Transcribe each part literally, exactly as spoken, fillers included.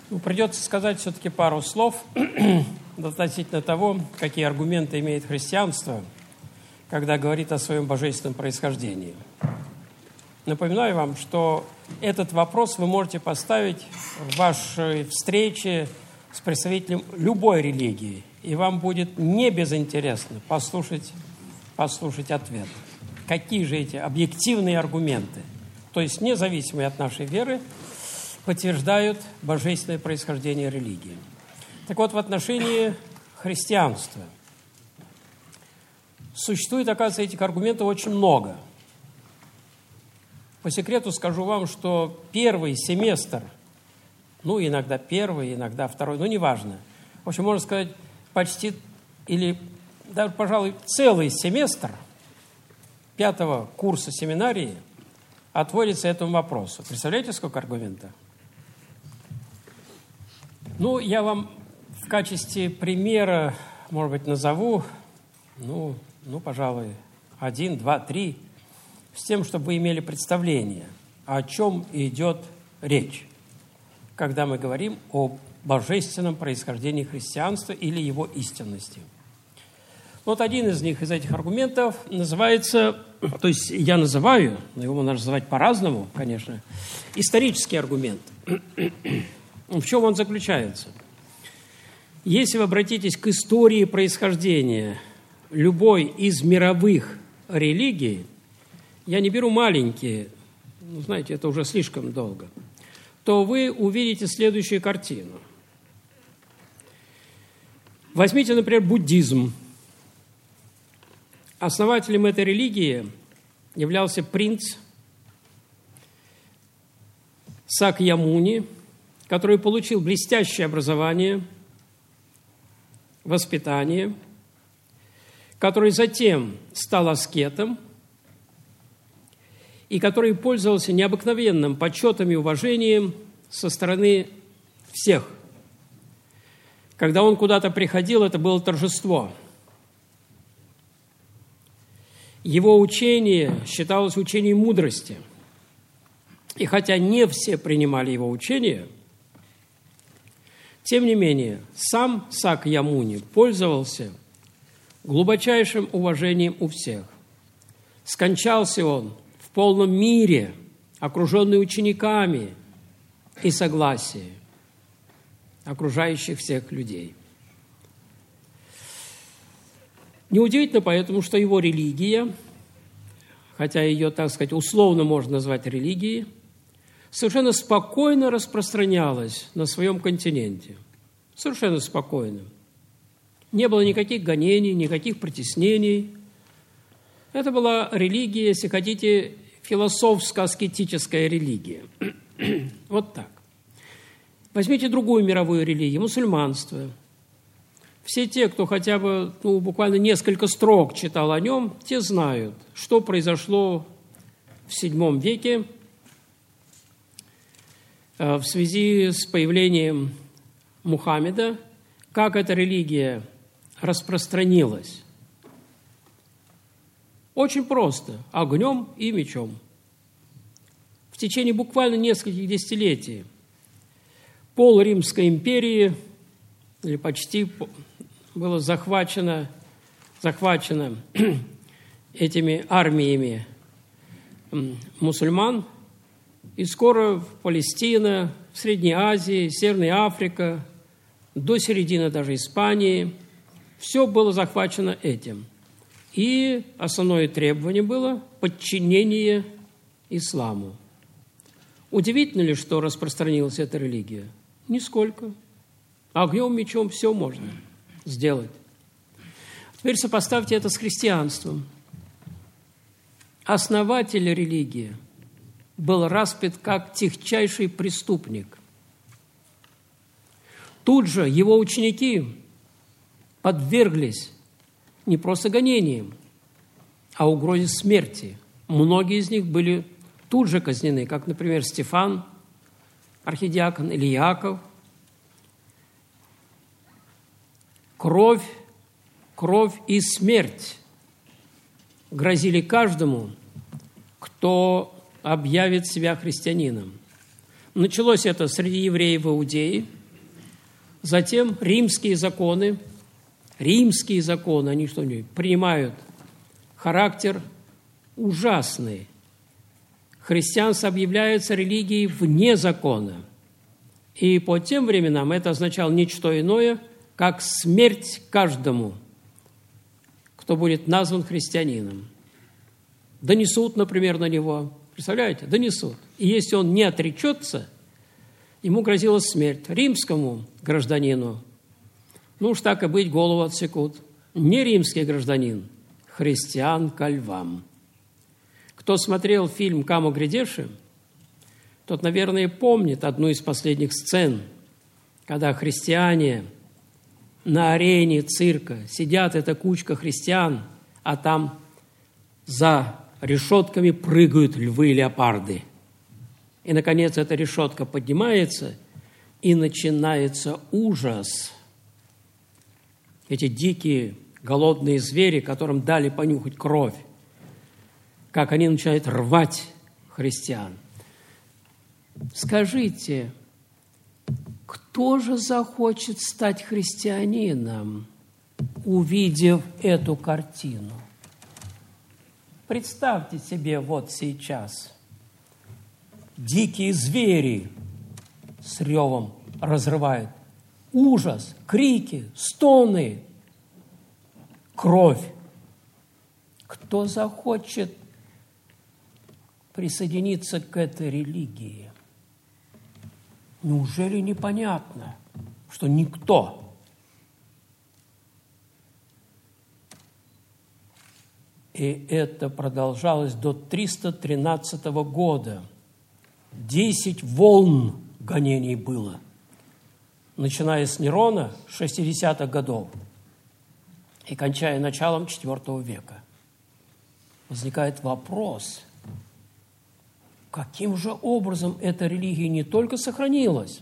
Ну, придется сказать все-таки пару слов относительно того, какие аргументы имеет христианство, когда говорит о своем божественном происхождении. Напоминаю вам, что этот вопрос вы можете поставить в вашей встрече с представителем любой религии, и вам будет не безинтересно послушать, послушать ответ. Какие же эти объективные аргументы, то есть независимые от нашей веры, подтверждают божественное происхождение религии. Так вот, в отношении христианства существует, оказывается, этих аргументов очень много. По секрету скажу вам, что первый семестр, ну, иногда первый, иногда второй, ну, неважно. В общем, можно сказать, почти, или даже, пожалуй, целый семестр пятого курса семинарии отводится этому вопросу. Представляете, сколько аргументов? Ну, я вам в качестве примера, может быть, назову, ну, ну, пожалуй, один, два, три, с тем, чтобы вы имели представление, о чем идет речь, когда мы говорим о божественном происхождении христианства или его истинности. Вот один из них, из этих аргументов, называется, то есть я называю, но его можно называть по-разному, конечно, исторический аргумент. В чем он заключается? Если вы обратитесь к истории происхождения любой из мировых религий, я не беру маленькие, ну, знаете, это уже слишком долго, то вы увидите следующую картину. Возьмите, например, буддизм. Основателем этой религии являлся принц Сакьямуни, который получил блестящее образование, воспитание, который затем стал аскетом и который пользовался необыкновенным почетом и уважением со стороны всех. Когда он куда-то приходил, это было торжество. Его учение считалось учением мудрости. И хотя не все принимали его учение, тем не менее, сам Сакьямуни пользовался глубочайшим уважением у всех. Скончался он в полном мире, окруженный учениками и согласием окружающих всех людей. Неудивительно поэтому, что его религия, хотя ее, так сказать, условно можно назвать религией, совершенно спокойно распространялась на своем континенте. Совершенно спокойно. Не было никаких гонений, никаких притеснений. Это была религия, если хотите, философско-аскетическая религия. Вот так. Возьмите другую мировую религию, мусульманство. Все те, кто хотя бы ну, буквально несколько строк читал о нем, те знают, что произошло в седьмом веке в связи с появлением Мухаммеда, как эта религия распространилась. Очень просто, огнем и мечом. В течение буквально нескольких десятилетий пол Римской империи, или почти, было захвачено, захвачено этими армиями мусульман, и скоро Палестина, в Средней Азии, Северная Африка, до середины даже Испании, все было захвачено этим. И основное требование было подчинение исламу. Удивительно ли, что распространилась эта религия? Нисколько. Огнем, мечом все можно сделать. Теперь сопоставьте это с христианством. Основатель религии был распят как тихчайший преступник. Тут же его ученики подверглись не просто гонениям, а угрозе смерти. Многие из них были тут же казнены, как, например, Стефан, архидиакон, или Иаков. Кровь, кровь и смерть грозили каждому, кто объявит себя христианином. Началось это среди евреев в Иудее, Затем римские законы, римские законы, они что-нибудь принимают характер ужасный. Христианство объявляется религией вне закона. И по тем временам это означало не что иное, как смерть каждому, кто будет назван христианином. Донесут, например, на него. Представляете? Донесут. И если он не отречется, ему грозила смерть. Римскому гражданину, ну уж так и быть, голову отсекут. Не римский гражданин, христиан ко львам. Кто смотрел фильм «Камо грядеши», тот, наверное, помнит одну из последних сцен, когда христиане на арене цирка сидят, эта кучка христиан, а там за решетками прыгают львы-леопарды. И, наконец, эта решетка поднимается, и начинается ужас. Эти дикие, голодные звери, которым дали понюхать кровь, как они начинают рвать христиан. Скажите, кто же захочет стать христианином, увидев эту картину? Представьте себе вот сейчас. Дикие звери с ревом разрывают. Ужас, крики, стоны, кровь. Кто захочет присоединиться к этой религии? Неужели непонятно, что никто? И это продолжалось до триста тринадцатого года. Десять волн гонений было, начиная с Нерона шестидесятых годов и кончая началом четвёртого века. Возникает вопрос, каким же образом эта религия не только сохранилась,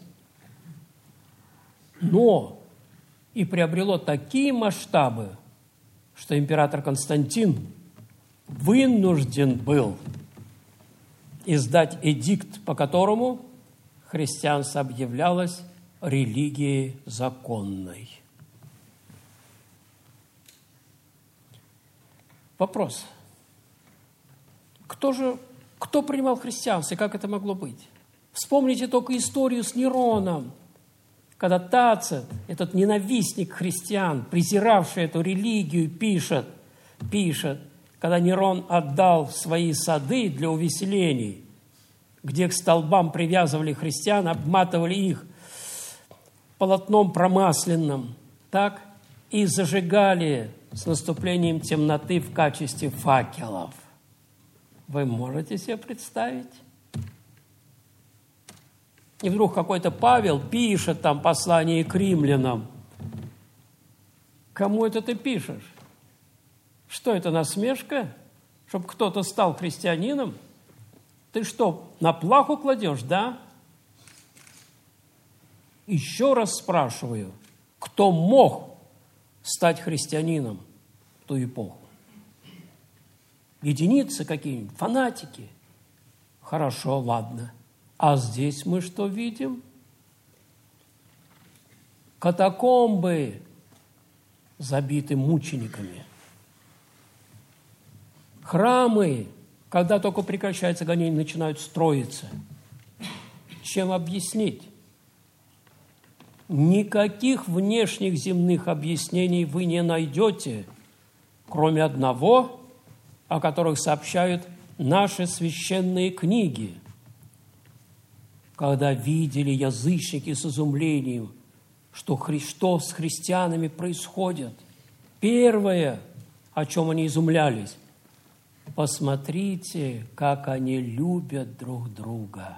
но и приобрело такие масштабы, что император Константин вынужден был издать эдикт, по которому христианство объявлялось религией законной. Вопрос. Кто же, кто принимал христианство и как это могло быть? Вспомните только историю с Нероном, когда Тацит, этот ненавистник христиан, презиравший эту религию, пишет, пишет, когда Нерон отдал свои сады для увеселений, где к столбам привязывали христиан, обматывали их полотном промасленным, так, и зажигали с наступлением темноты в качестве факелов. Вы можете себе представить? И вдруг какой-то Павел пишет там послание к римлянам. Кому это ты пишешь? Что это, насмешка? Чтобы кто-то стал христианином? Ты что, на плаху кладешь, да? Еще раз спрашиваю, кто мог стать христианином в ту эпоху? Единицы какие-нибудь, фанатики? Хорошо, ладно. А здесь мы что видим? Катакомбы забиты мучениками. Храмы, когда только прекращается гонение, начинают строиться. Чем объяснить? Никаких внешних земных объяснений вы не найдете, кроме одного, о которых сообщают наши священные книги. Когда видели язычники с изумлением, что, хри... что с христианами происходит, первое, о чем они изумлялись, посмотрите, как они любят друг друга.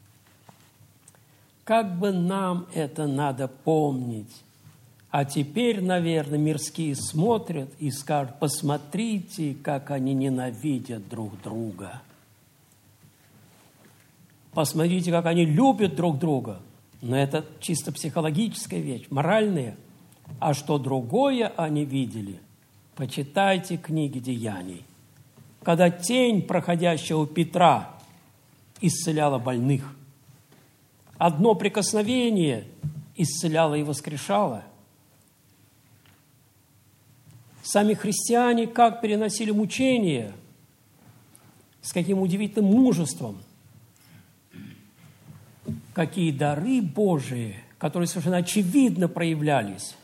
Как бы нам это надо помнить. А теперь, наверное, мирские смотрят и скажут, посмотрите, как они ненавидят друг друга. Посмотрите, как они любят друг друга. Но это чисто психологическая вещь, моральная. А что другое они видели? Почитайте книги Деяний. Когда тень проходящего Петра исцеляла больных. Одно прикосновение, исцеляла и воскрешала. Сами христиане как переносили мучения, с каким удивительным мужеством, какие дары Божии, которые совершенно очевидно проявлялись.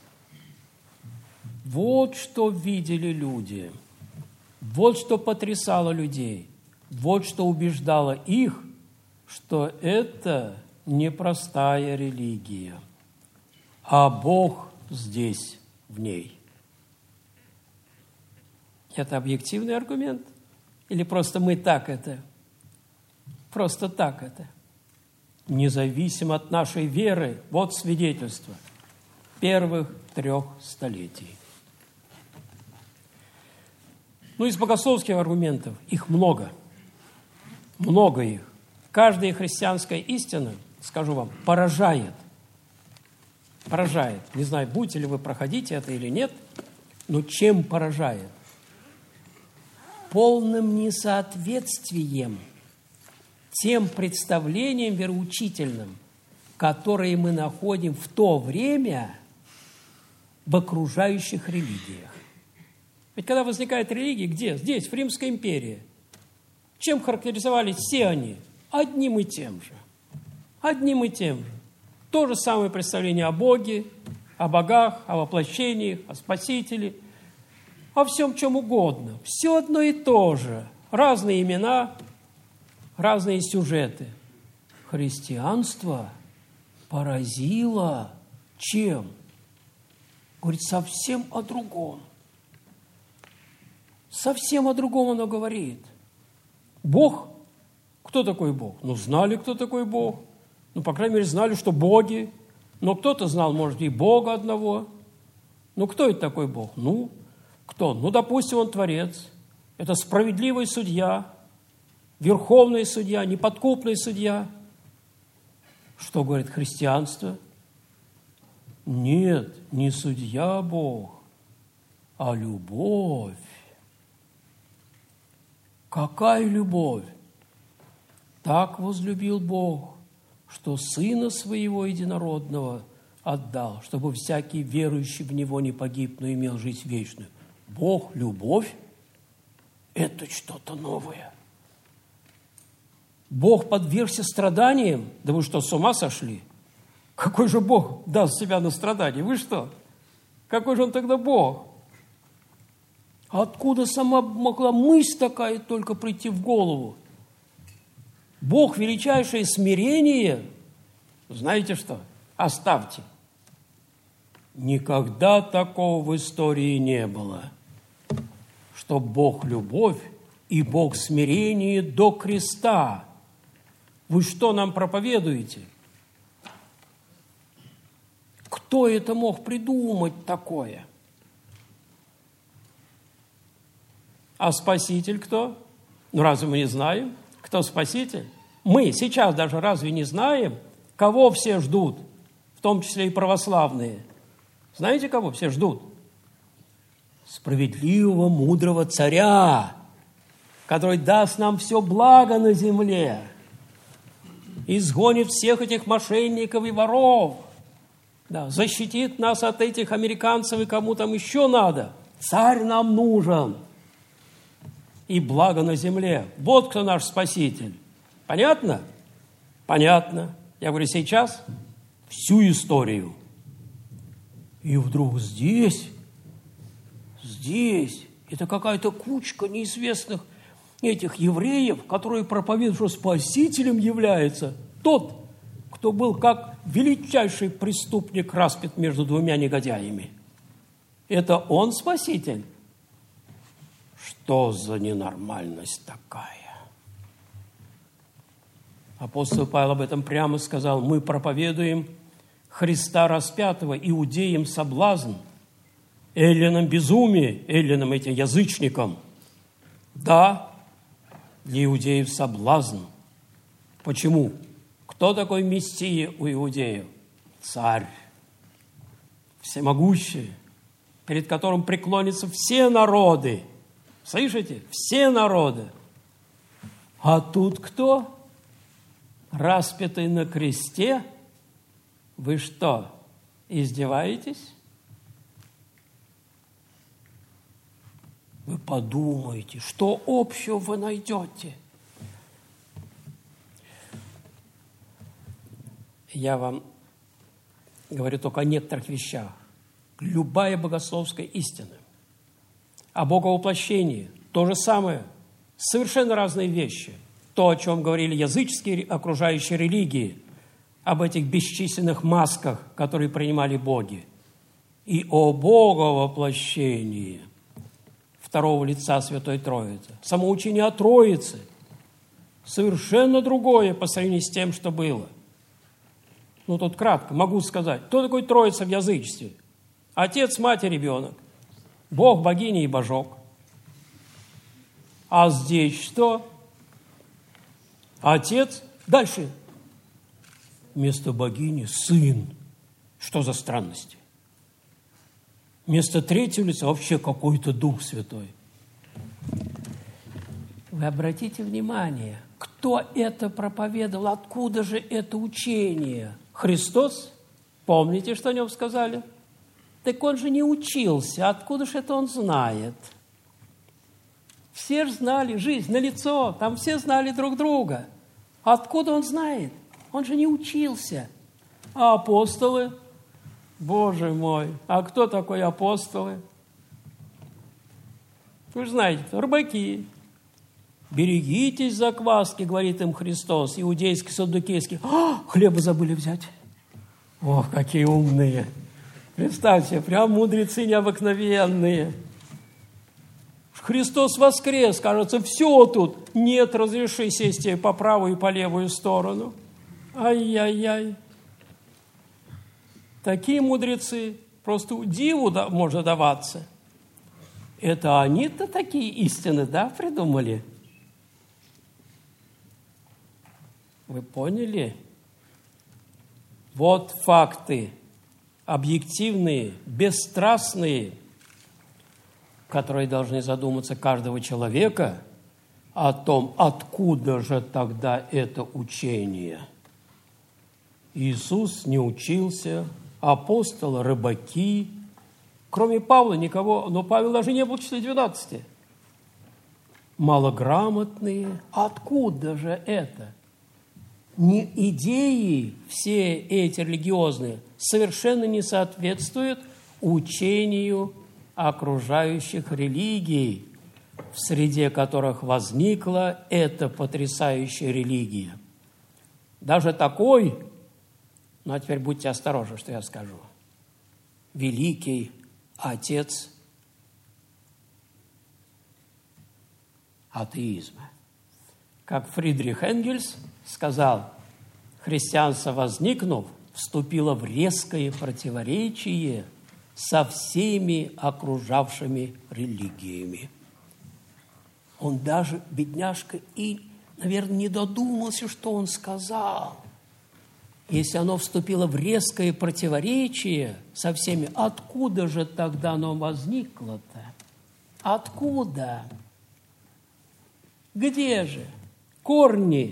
Вот что видели люди, вот что потрясало людей, вот что убеждало их, что это непростая религия, а Бог здесь, в ней. Это объективный аргумент? Или просто мы так это? Просто так это? Независимо от нашей веры, вот свидетельство первых трех столетий. Ну, из богословских аргументов их много. Много их. Каждая христианская истина, скажу вам, поражает. Поражает. Не знаю, будете ли вы проходить это или нет, но чем поражает? Полным несоответствием тем представлениям вероучительным, которые мы находим в то время в окружающих религиях. Ведь когда возникает религия, где? Здесь, в Римской империи. Чем характеризовались все они? Одним и тем же. Одним и тем же. То же самое представление о Боге, о богах, о воплощениях, о Спасителе, о всем чем угодно. Все одно и то же. Разные имена, разные сюжеты. Христианство поразило чем? Говорит, совсем о другом. Совсем о другом оно говорит. Бог? Кто такой Бог? Ну, знали, кто такой Бог. Ну, по крайней мере, знали, что боги. Но кто-то знал, может, и Бога одного. Ну, кто это такой Бог? Ну, кто? Ну, допустим, он Творец. Это справедливый судья, верховный судья, неподкупный судья. Что говорит христианство? Нет, не судья Бог, а любовь. Какая любовь? Так возлюбил Бог, что Сына Своего Единородного отдал, чтобы всякий верующий в Него не погиб, но имел жизнь вечную. Бог – любовь – это что-то новое. Бог подвергся страданиям? Да вы что, с ума сошли? Какой же Бог даст себя на страдания? Вы что? Какой же он тогда Бог? Откуда сама могла мысль такая только прийти в голову? Бог – величайшее смирение. Знаете что? Оставьте. Никогда такого в истории не было, что Бог – любовь и Бог – смирение до креста. Вы что нам проповедуете? Кто это мог придумать такое? А Спаситель кто? Ну, разве мы не знаем, кто Спаситель? Мы сейчас даже разве не знаем, кого все ждут, в том числе и православные? Знаете, кого все ждут? Справедливого, мудрого царя, который даст нам все благо на земле, изгонит всех этих мошенников и воров, да, защитит нас от этих американцев и кому там еще надо. Царь нам нужен. И благо на земле. Вот кто наш Спаситель. Понятно? Понятно. Я говорю, сейчас всю историю. И вдруг здесь, здесь, это какая-то кучка неизвестных этих евреев, которые проповедуют, что Спасителем является тот, кто был как величайший преступник распят между двумя негодяями. Это он Спаситель? Что за ненормальность такая? Апостол Павел об этом прямо сказал. Мы проповедуем Христа распятого, иудеям соблазн, эллинам безумие, эллинам этим язычникам. Да, для иудеев соблазн. Почему? Кто такой Мессия у иудеев? Царь, всемогущий, перед которым преклонятся все народы. Слышите? Все народы. А тут кто? Распятый на кресте? Вы что, Издеваетесь? Вы подумайте, что общего вы найдете. Я вам говорю только о некоторых вещах. Любая богословская истина о боговоплощении – то же самое, совершенно разные вещи. То, о чем говорили языческие окружающие религии, об этих бесчисленных масках, которые принимали боги, и о боговоплощении второго лица Святой Троицы. Самоучение о Троице совершенно другое по сравнению с тем, что было. Ну, тут кратко могу сказать, кто такой Троица в язычестве? Отец, мать и ребенок. Бог, богиня и божок. А здесь что? Отец. Дальше. Вместо богини сын. Что за странности? Вместо третьего лица вообще какой-то Дух Святой. Вы обратите внимание, кто это проповедовал, откуда же это учение? Христос? Помните, что о нем сказали? Так он же не учился, откуда же это он знает? Все же знали, жизнь налицо, там все знали друг друга. Откуда он знает? Он же не учился. А апостолы? Боже мой, а кто такой апостолы? Вы же знаете, рыбаки. Берегитесь закваски, говорит им Христос, иудейский, саддукейский. А, хлеба забыли взять. Ох, какие умные. Представьте, прям мудрецы необыкновенные. Христос воскрес, кажется, все тут. Нет, разреши сесть тебе по правую и по левую сторону. Ай-яй-яй. Такие мудрецы, просто диву можно даваться. Это они-то такие истины, да, придумали? Вы поняли? Вот факты, объективные, бесстрастные, которые должны задуматься каждого человека о том, откуда же тогда это учение. Иисус не учился, апостолы, рыбаки. Кроме Павла никого, но Павел даже не был в числе двенадцати. Малограмотные. Откуда же это? Не идеи все эти религиозные совершенно не соответствуют учению окружающих религий, в среде которых возникла эта потрясающая религия. Даже такой, ну а теперь будьте осторожны, что я скажу, великий отец атеизма. Как Фридрих Энгельс сказал, христианство, возникнув, вступило в резкое противоречие со всеми окружавшими религиями. Он даже, бедняжка, и, наверное, не додумался, что он сказал. Если оно вступило в резкое противоречие со всеми, откуда же тогда оно возникло-то? Откуда? Где же? Корни.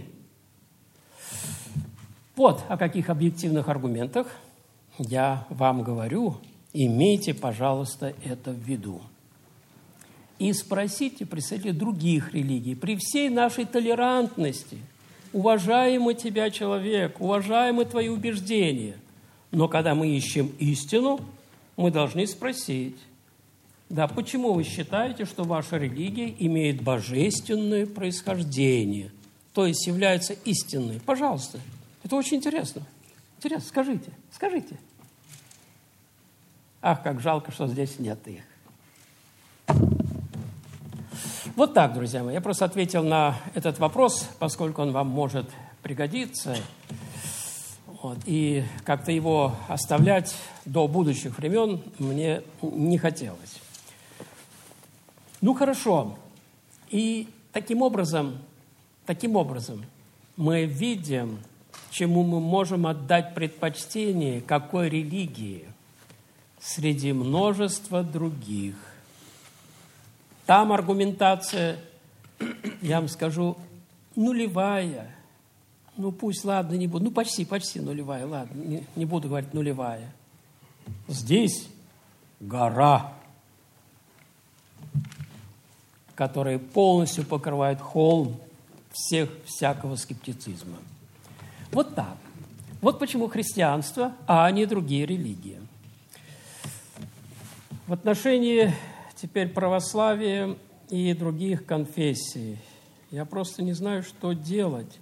Вот о каких объективных аргументах я вам говорю. Имейте, пожалуйста, это в виду. И спросите представителей других религий, при всей нашей толерантности, уважаемый тебя человек, уважаемы твои убеждения, но когда мы ищем истину, мы должны спросить, да, почему вы считаете, что ваша религия имеет божественное происхождение, то есть является истинной? Пожалуйста, это очень интересно. Интересно, скажите, скажите. Ах, как жалко, что здесь нет их. Вот так, друзья мои. Я просто ответил на этот вопрос, поскольку он вам может пригодиться. Вот, и как-то его оставлять до будущих времен мне не хотелось. Ну, хорошо. И таким образом, таким образом мы видим, чему мы можем отдать предпочтение, какой религии среди множества других. Там аргументация, я вам скажу, нулевая. Ну, пусть, ладно, не буду. Ну, почти, почти нулевая, ладно, не, не буду говорить нулевая. Здесь гора, которая полностью покрывает холм всех, всякого скептицизма. Вот так. Вот почему христианство, а не другие религии. В отношении теперь православия и других конфессий я просто не знаю, что делать.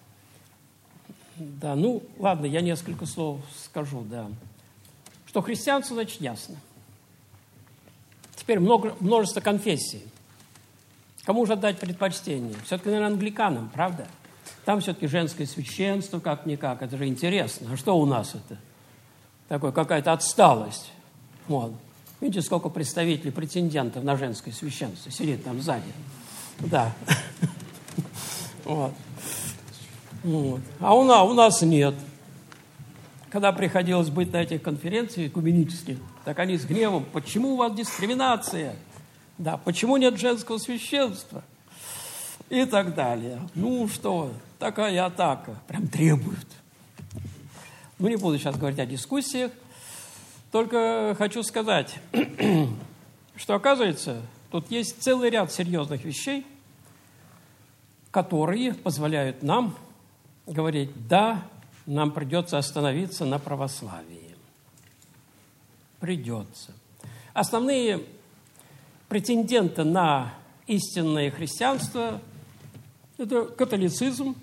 Да, ну, ладно, я несколько слов скажу, да. Что христианство, значит, ясно. Теперь много, множество конфессий. Кому же отдать предпочтение? Все-таки, наверное, англиканам, правда? Там все-таки женское священство, как-никак. Это же интересно. А что у нас это? Такое, какая-то отсталость. Вот. Видите, сколько представителей, претендентов на женское священство сидит там сзади. Да. Вот. Вот. А у нас, у нас нет. Когда приходилось быть на этих конференциях экуменических, так они с гневом: почему у вас дискриминация? Да, почему нет женского священства? И так далее. Ну что, такая атака. Прям требуют. Ну, не буду сейчас говорить о дискуссиях. Только хочу сказать, что, оказывается, тут есть целый ряд серьезных вещей, которые позволяют нам говорить: да, нам придется остановиться на православии. Придется. Основные претенденты на истинное христианство – это католицизм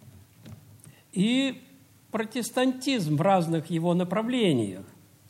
и протестантизм в разных его направлениях.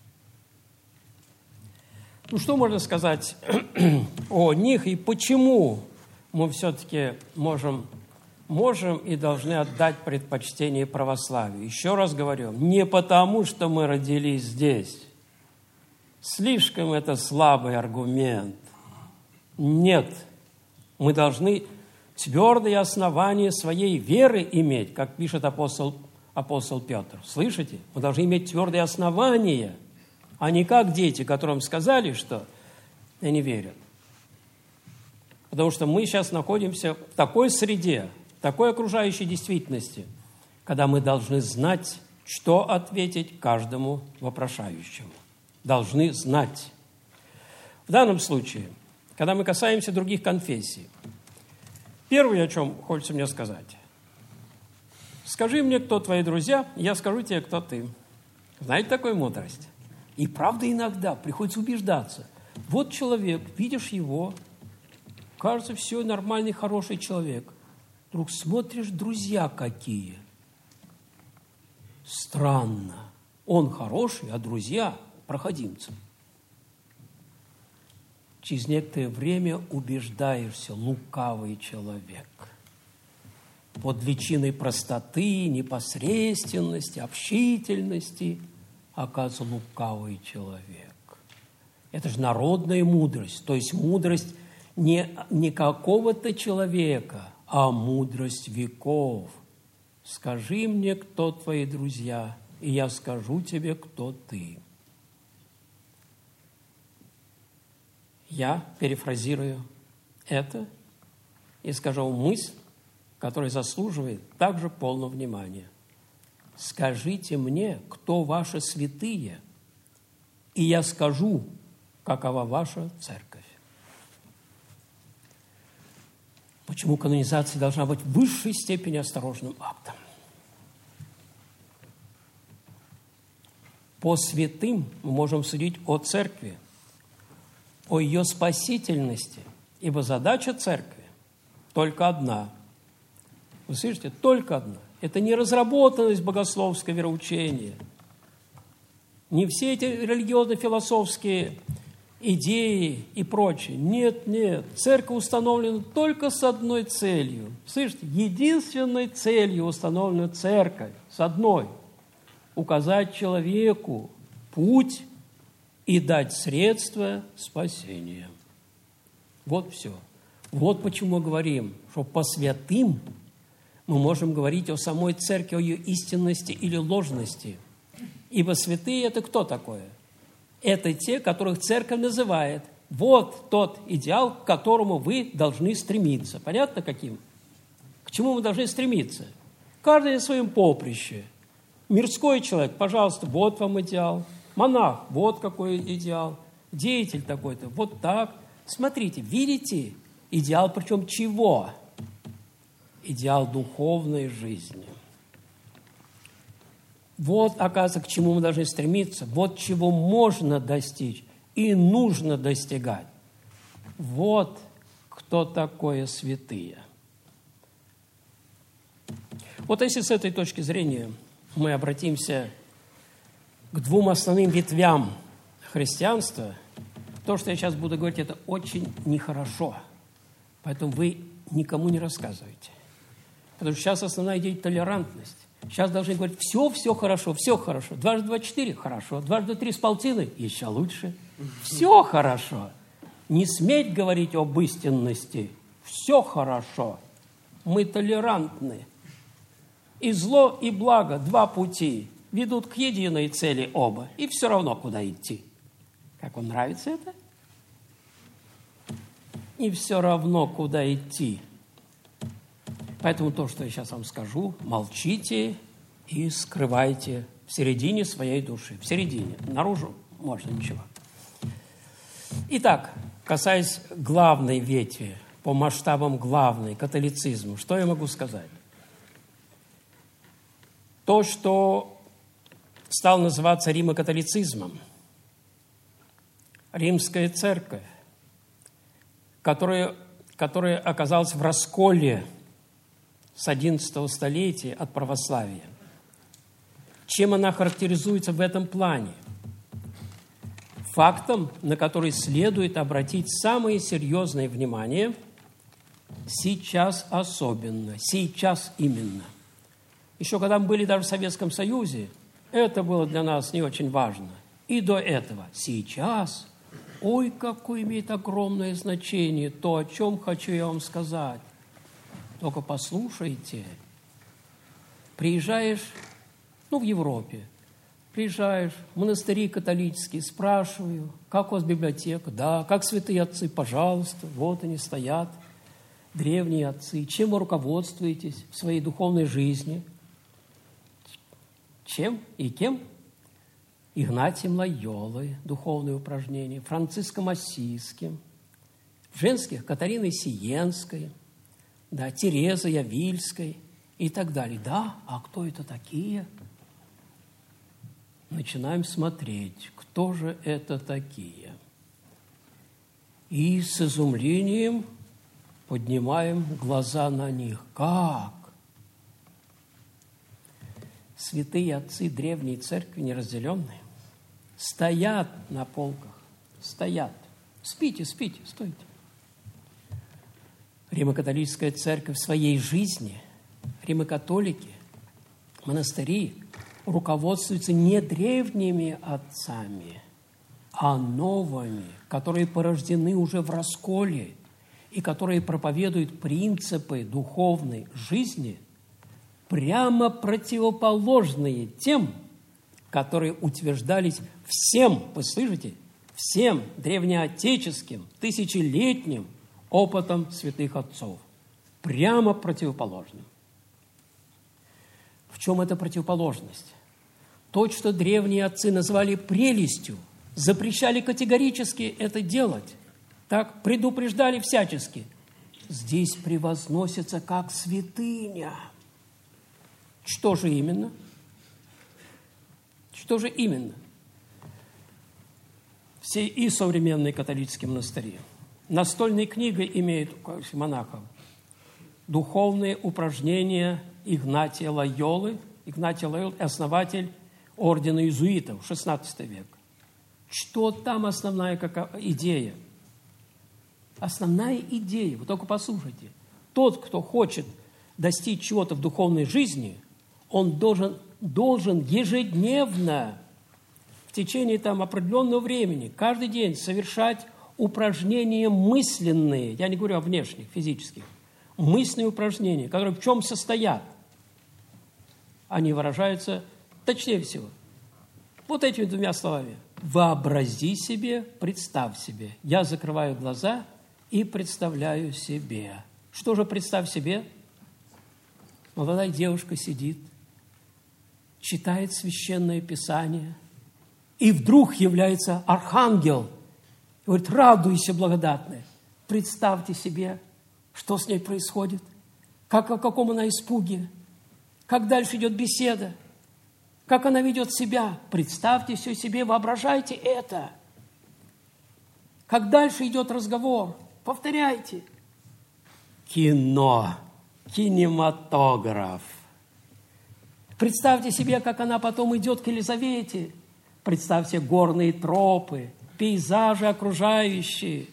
Ну, что можно сказать о них и почему мы все-таки можем, можем и должны отдать предпочтение православию? Еще раз говорю, не потому, что мы родились здесь. Слишком это слабый аргумент. Нет, мы должны твердые основания своей веры иметь, как пишет апостол, апостол Петр. Слышите? Мы должны иметь твердые основания, а не как дети, которым сказали, что они верят. Потому что мы сейчас находимся в такой среде, в такой окружающей действительности, когда мы должны знать, что ответить каждому вопрошающему. Должны знать. В данном случае, когда мы касаемся других конфессий, первое, о чем хочется мне сказать: скажи мне, кто твои друзья, и я скажу тебе, кто ты. Знаете такую мудрость? И правда иногда приходится убеждаться. Вот человек, видишь его, кажется, все, нормальный, хороший человек. Вдруг смотришь, друзья какие. Странно. Он хороший, а друзья проходимцы. Через некоторое время убеждаешься: лукавый человек. Под личиной простоты, непосредственности, общительности оказывается лукавый человек. Это же народная мудрость, то есть мудрость не, не какого-то человека, а мудрость веков. Скажи мне, кто твои друзья, и я скажу тебе, кто ты. Я перефразирую это и скажу мысль, которая заслуживает также полного внимания. Скажите мне, кто ваши святые, и я скажу, какова ваша церковь. Почему канонизация должна быть в высшей степени осторожным актом? По святым мы можем судить о церкви, о ее спасительности, ибо задача церкви только одна. Вы слышите? Только одна. Это не разработанность богословского вероучения, не все эти религиозно-философские идеи и прочее. Нет, нет. Церковь установлена только с одной целью. Слышите? Единственной целью установлена церковь. С одной. Указать человеку путь и дать средства спасения. Вот все. Вот почему мы говорим, что по святым мы можем говорить о самой церкви, о ее истинности или ложности. Ибо святые – это кто такое? Это те, которых церковь называет. Вот тот идеал, к которому вы должны стремиться. Понятно, каким? К чему мы должны стремиться? Каждый на своем поприще. Мирской человек, пожалуйста, вот вам идеал. Монах, вот какой идеал. Деятель такой-то, вот так. Смотрите, видите? Идеал, причем чего? Идеал духовной жизни. Вот, оказывается, к чему мы должны стремиться. Вот чего можно достичь и нужно достигать. Вот кто такое святые. Вот если с этой точки зрения мы обратимся к двум основным ветвям христианства, то, что я сейчас буду говорить, это очень нехорошо. Поэтому вы никому не рассказывайте. Потому что сейчас основная идея – толерантность. Сейчас должны говорить, все, все хорошо, все хорошо. Дважды два – четыре – хорошо. Дважды три – с полтиной – еще лучше. Все хорошо. Не сметь говорить об истинности. Все хорошо. Мы толерантны. И зло, и благо – два пути. Ведут к единой цели оба. И все равно, куда идти. Как вам нравится это? И все равно, куда идти. Поэтому то, что я сейчас вам скажу, молчите и скрывайте в середине своей души. В середине. Наружу можно ничего. Итак, касаясь главной ветви, по масштабам главной, католицизма, что я могу сказать? То, что стал называться римокатолицизмом, римская церковь, которая, которая оказалась в расколе с одиннадцатого столетия от православия. Чем она характеризуется в этом плане? Фактом, на который следует обратить самое серьезное внимание, сейчас особенно, сейчас именно. Еще когда мы были даже в Советском Союзе, это было для нас не очень важно. И до этого. Сейчас, ой, какое имеет огромное значение то, о чем хочу я вам сказать. Только послушайте. Приезжаешь, ну, в Европе, приезжаешь в монастыри католические, спрашиваю, как у вас библиотека? Да, как святые отцы? Пожалуйста, вот они стоят, древние отцы. Чем вы руководствуетесь в своей духовной жизни? Чем и кем? Игнатием Лойолой, духовные упражнения, Франциском Ассизским, в женских Катариной Сиенской, да, Терезой Авильской и так далее. Да, а кто это такие? Начинаем смотреть, кто же это такие. И с изумлением поднимаем глаза на них. Как? Святые отцы древней церкви, неразделенные, стоят на полках, стоят. Спите, спите, стойте. Римокатолическая церковь в своей жизни, римокатолики, монастыри руководствуются не древними отцами, а новыми, которые порождены уже в расколе и которые проповедуют принципы духовной жизни, прямо противоположные тем, которые утверждались всем, вы слышите, всем древнеотеческим, тысячелетним опытом святых отцов. Прямо противоположным. В чем эта противоположность? То, что древние отцы назвали прелестью, запрещали категорически это делать, так предупреждали всячески. Здесь превозносится как святыня. Что же именно? Что же именно? Все и современные католические монастыри настольной книгой имеют монахов духовные упражнения Игнатия Лойолы. Игнатий Лойола – основатель ордена иезуитов, шестнадцатый век. Что там основная какая идея? Основная идея, вы только послушайте. Тот, кто хочет достичь чего-то в духовной жизни, он должен, должен ежедневно, в течение там определенного времени, каждый день совершать упражнения мысленные, я не говорю о внешних, физических, мысленные упражнения, которые в чем состоят? Они выражаются точнее всего. Вот этими двумя словами. Вообрази себе, представь себе. Я закрываю глаза и представляю себе. Что же представь себе? Молодая девушка сидит, читает священное писание И вдруг является архангел. Говорит, радуйся, благодатная. Представьте себе, что с ней происходит, как, в каком она испуге, как дальше идет беседа, как она ведет себя. Представьте все себе, воображайте это. Как дальше идет разговор, повторяйте. Кино, кинематограф. Представьте себе, как она потом идет к Елизавете. Представьте горные тропы, пейзажи окружающие,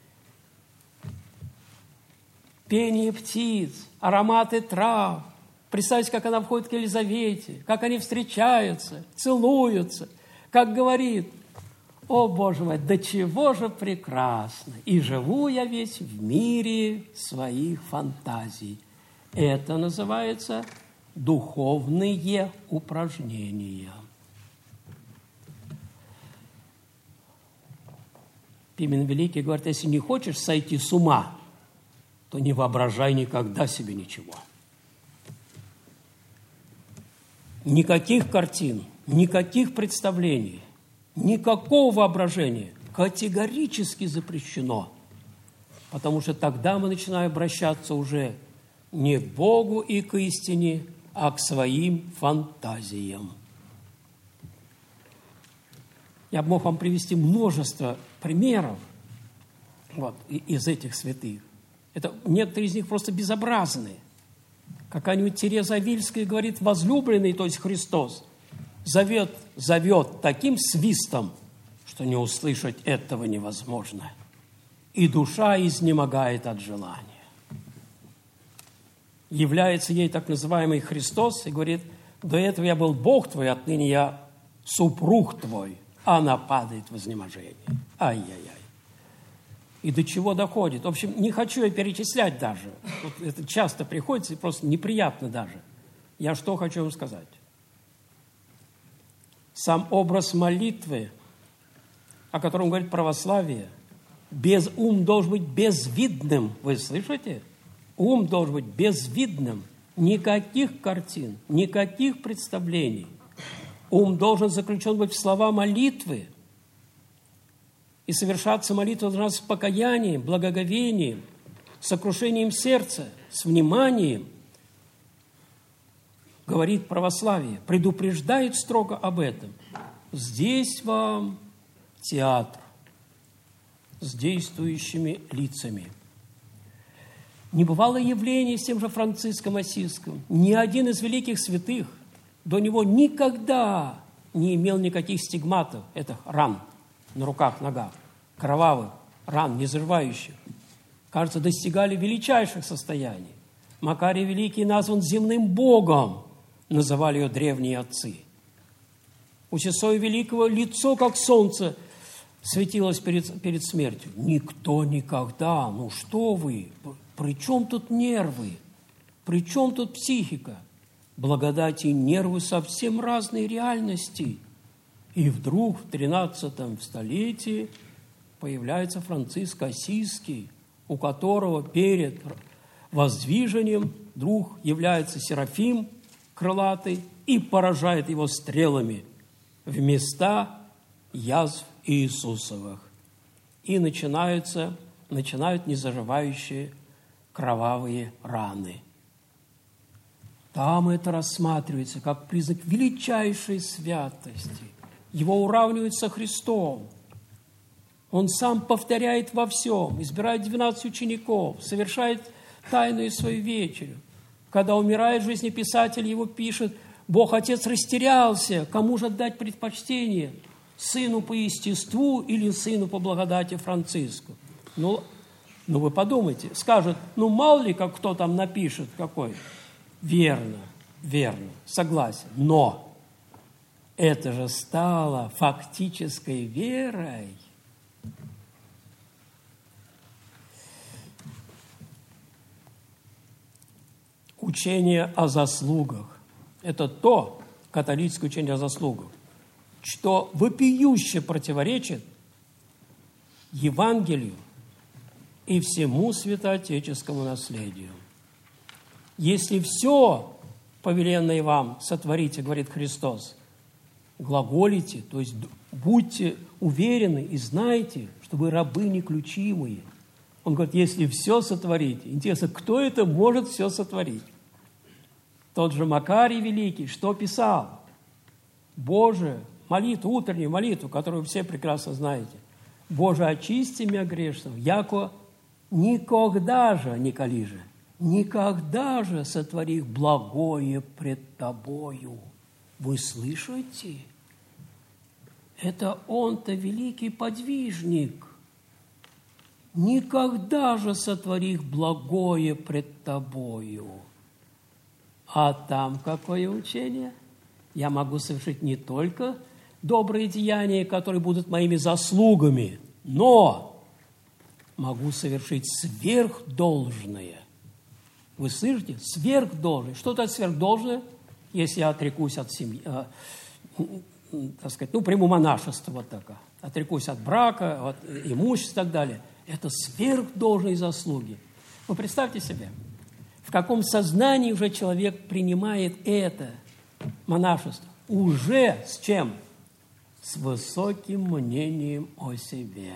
пение птиц, ароматы трав. Представьте, как она входит к Елизавете, как они встречаются, целуются, как говорит: «О, Боже мой, до чего же прекрасно! И живу я весь в мире своих фантазий». Это называется духовные упражнения. Пимен Великий говорит, если не хочешь сойти с ума, то не воображай никогда себе ничего. Никаких картин, никаких представлений, никакого воображения категорически запрещено, потому что тогда мы начинаем обращаться уже не к Богу и к истине, а к своим фантазиям. Я мог вам привести множество примеров вот, из этих святых. Это, некоторые из них просто безобразные. Какая-нибудь Тереза Авильская говорит, возлюбленный, то есть Христос, зовет, зовет таким свистом, что не услышать этого невозможно. И душа изнемогает от желания. Является ей так называемый Христос и говорит, до этого я был Бог твой, отныне я супруг твой. А она падает в изнеможении. Ай-яй-яй. И до чего доходит? В общем, не хочу я перечислять даже. Вот это часто приходится, и просто неприятно даже. Я что хочу вам сказать? Сам образ молитвы, о котором говорит православие, без, ум должен быть безвидным. Вы слышите? Ум должен быть безвидным. Никаких картин, никаких представлений. Ум должен заключен быть в слова молитвы. И совершаться молитва должна с покаянием, благоговением, сокрушением сердца, с вниманием. Говорит православие, предупреждает строго об этом. Здесь вам театр с действующими лицами. Небывалое явление с тем же Франциском Ассизским. Ни один из великих святых до него никогда не имел никаких стигматов, этих ран на руках, ногах, кровавых ран, не заживающих. Кажется, достигали величайших состояний. Макарий Великий назван земным богом, называли ее древние отцы. У Сесоя Великого лицо, как солнце, светилось перед, перед смертью. Никто никогда, ну что вы, при чем тут нервы, при чем тут психика? Благодать и нервы совсем разные реальности. И вдруг в тринадцатом столетии появляется Франциск Ассизский, у которого перед воздвижением вдруг является Серафим крылатый и поражает его стрелами в места язв Иисусовых. И начинаются, начинают незаживающие кровавые раны. Там это рассматривается как признак величайшей святости. Его уравнивают со Христом. Он сам повторяет во всем, избирает двенадцать учеников, совершает тайную свою вечерю. Когда умирает жизнеписатель, его пишет, Бог Отец растерялся, кому же отдать предпочтение, сыну по естеству или сыну по благодати Франциску. Ну, ну вы подумайте, скажет, ну мало ли, как кто там напишет какой. Верно, верно, согласен, но это же стало фактической верой. Учение о заслугах – это то католическое учение о заслугах, что вопиюще противоречит Евангелию и всему святоотеческому наследию. Если все повеленное вам сотворите, говорит Христос, глаголите, то есть будьте уверены и знайте, что вы рабы неключимые. Он говорит, если все сотворите. Интересно, кто это может все сотворить? Тот же Макарий Великий, что писал? Боже, молитву, утреннюю молитву, которую вы все прекрасно знаете. Боже, очисти меня грешного, яко никогда же, Николи же, никогда же сотворих благое пред Тобою. Вы слышите? Это Он-то великий подвижник. Никогда же сотворих благое пред Тобою. А там какое учение? Я могу совершить не только добрые деяния, которые будут моими заслугами, но могу совершить сверхдолжное. Вы слышите? Сверхдолжное. Что это сверхдолжное? Если я отрекусь от семьи, э, так сказать, ну, приму монашество вот так, отрекусь от брака, от имущества и так далее. Это сверхдолжные заслуги. Вы представьте себе, в каком сознании уже человек принимает это монашество. Уже с чем? С высоким мнением о себе.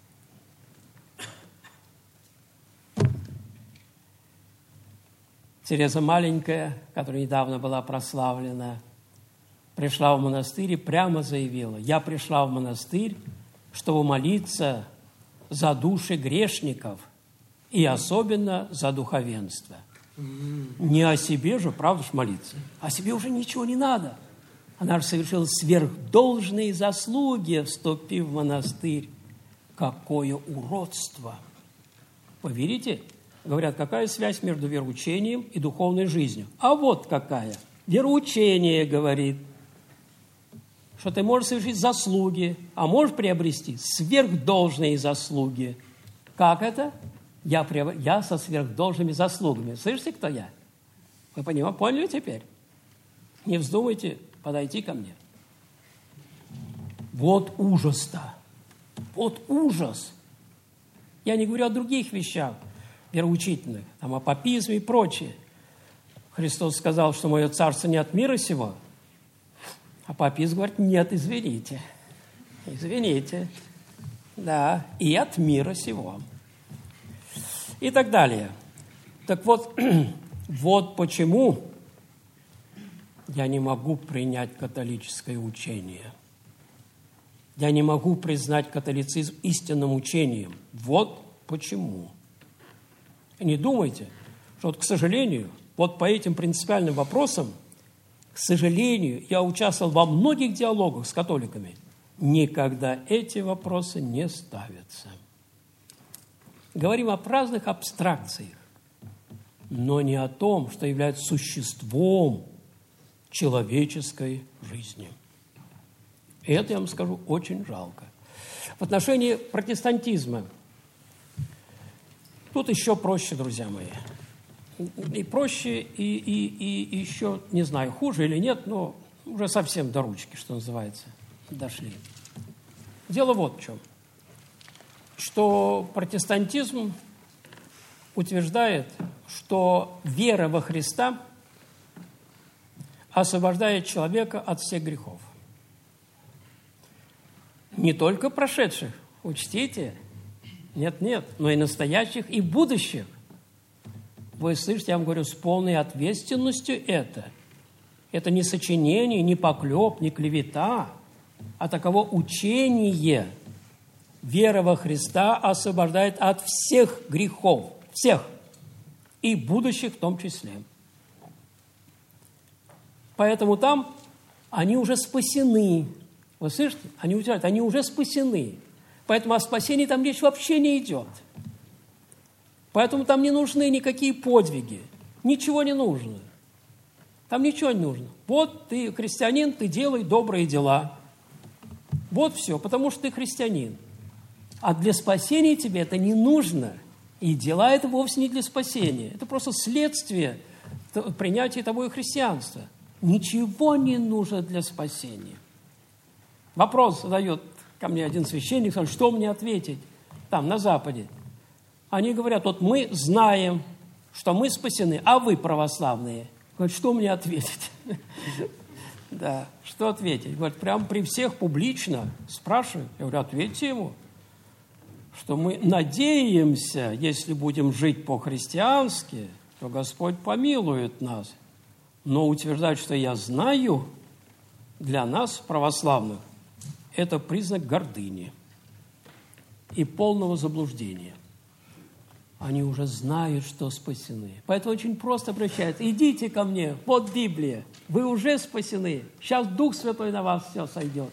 Тереза Маленькая, которая недавно была прославлена, пришла в монастырь и прямо заявила: я пришла в монастырь, чтобы молиться за души грешников и особенно за духовенство. Не о себе же, правда ж, молиться? О себе уже ничего не надо. Она же совершила сверхдолжные заслуги, вступив в монастырь. Какое уродство! Вы верите? Говорят, какая связь между вероучением и духовной жизнью? А вот какая. Вероучение говорит, что ты можешь совершить заслуги, а можешь приобрести сверхдолжные заслуги. Как это? Я, я со сверхдолжными заслугами. Слышите, кто я? Вы понимаете, поняли теперь? Не вздумайте подойти ко мне. Вот ужас-то. Вот ужас. Я не говорю о других вещах вероучительных, там, о папизме и прочее. Христос сказал, что мое царство не от мира сего. А папизм говорит, нет, извините. Извините. Да, и от мира сего. И так далее. Так вот, вот почему я не могу принять католическое учение. Я не могу признать католицизм истинным учением. Вот почему. И не думайте, что, вот, к сожалению, вот по этим принципиальным вопросам, к сожалению, я участвовал во многих диалогах с католиками. Никогда эти вопросы не ставятся. Говорим о праздных абстракциях, но не о том, что является существом человеческой жизни. И это, я вам скажу, очень жалко. В отношении протестантизма тут еще проще, друзья мои. И проще, и, и, и еще, не знаю, хуже или нет, но уже совсем до ручки, что называется, дошли. Дело вот в чем. Что протестантизм утверждает, что вера во Христа освобождает человека от всех грехов. Не только прошедших, учтите, нет-нет, но и настоящих, и будущих. Вы слышите, я вам говорю, с полной ответственностью это. Это не сочинение, не поклеп, не клевета, а таково учение. Вера во Христа освобождает от всех грехов, всех, и будущих в том числе. Поэтому там они уже спасены. Вы слышите? Они утверждают, они уже спасены. Поэтому о спасении там речь вообще не идет. Поэтому там не нужны никакие подвиги. Ничего не нужно. Там ничего не нужно. Вот ты христианин, ты делай добрые дела. Вот все, потому что ты христианин. А для спасения тебе это не нужно. И дела это вовсе не для спасения. Это просто следствие принятия тобой христианства. Ничего не нужно для спасения. Вопрос задает ко мне один священник, сказал, что мне ответить там, на Западе. Они говорят, вот мы знаем, что мы спасены, а вы православные. Говорят, что мне ответить? Да, что ответить? Говорит, прям при всех публично спрашивают. Я говорю, ответьте ему, что мы надеемся, если будем жить по-христиански, то Господь помилует нас. Но утверждать, что я знаю, для нас, православных, это признак гордыни и полного заблуждения. Они уже знают, что спасены. Поэтому очень просто обращаются. Идите ко мне, вот Библия, вы уже спасены. Сейчас Дух Святой на вас все сойдет.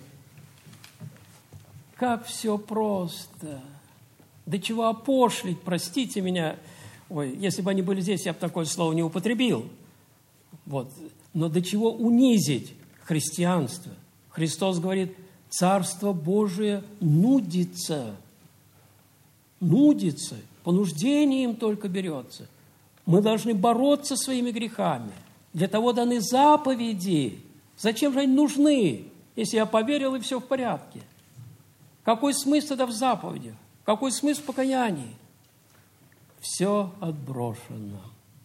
Как все просто. До чего опошлить, простите меня. Ой, если бы они были здесь, я бы такое слово не употребил. Вот. Но до чего унизить христианство? Христос говорит, Царство Божие нудится. Нудится. Понуждением только берется. Мы должны бороться своими грехами. Для того даны заповеди. Зачем же они нужны, если я поверил и все в порядке? Какой смысл тогда в заповедях? Какой смысл в покаянии? Все отброшено.